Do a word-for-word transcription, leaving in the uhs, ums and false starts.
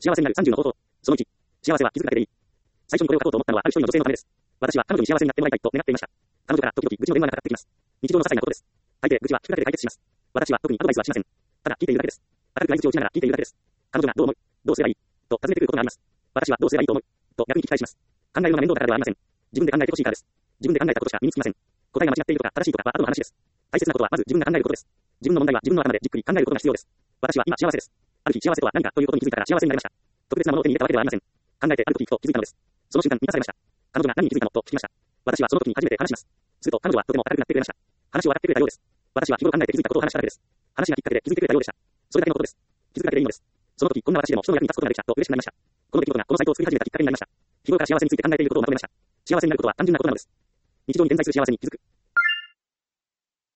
幸せになるさんじゅうの方法。そのいち、幸せは気づくだけでいい。最初にこれを書こうと思ったのはある一人の女性のためです。私は彼女に幸せになってもらいたいと願っていました。彼女から時々愚痴の電話がかかってきます。日常の些細なことです。大抵愚痴は聞くだけで解決します。私は特にアドバイスはしません。ただ聞いているだけです。明るく相槌をしながら聞いているだけです。彼女がどう思う、どうすればいいと尋ねてくることがあります。私はどうすればいいと思うと逆に聞き返します。考えるのが面倒だからではありません。自分で考えてほしいからです。自分で考えたことしか身につきません。答えが間違っているとか正しいとかは後の話です。大切なことはまず自分が考えることです。自分の問題は自分の頭でじっくり考えることが必要です。私は今幸せです。ある日幸せとは何かということに気づいたから幸せになりました。特別なものを手に入れたわけではありません。考えてある時ふと気づいたのです。その瞬間満たされました。彼女が何に気づいたのと聞きました。私はその時に初めて話します。すると彼女はとても明るくなってくれました。話を分かってくれたようです。私は日頃考えて気づいたことを話しただけです。話がきっかけで気づいてくれたようでした。それだけのことです。気づくだけでいいのです。その時こんな私でも人の役に立つことができたと嬉しくなりました。この出来事がこのサイトを作り始めたきっかけになりました。日頃から幸せについて考えていることをまとめました。幸せになることは単純なことなのです。日常に点在する幸せに気づく。